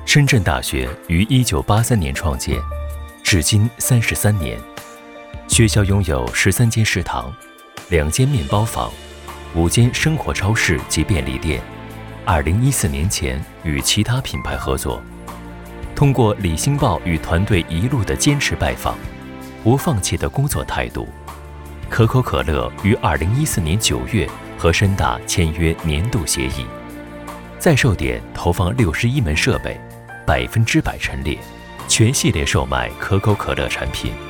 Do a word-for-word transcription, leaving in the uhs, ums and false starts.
深圳大学于一九八三年创建，至今三十三年。学校拥有十三间食堂、两间面包房、五间生活超市及便利店。二零一四年前与其他品牌合作，通过李兴豹与团队一路的坚持拜访、不放弃的工作态度，可口可乐于二零一四年九月和深大签约年度协议，在售点投放六十一门设备，百分之百陈列，全系列售卖可口可乐产品。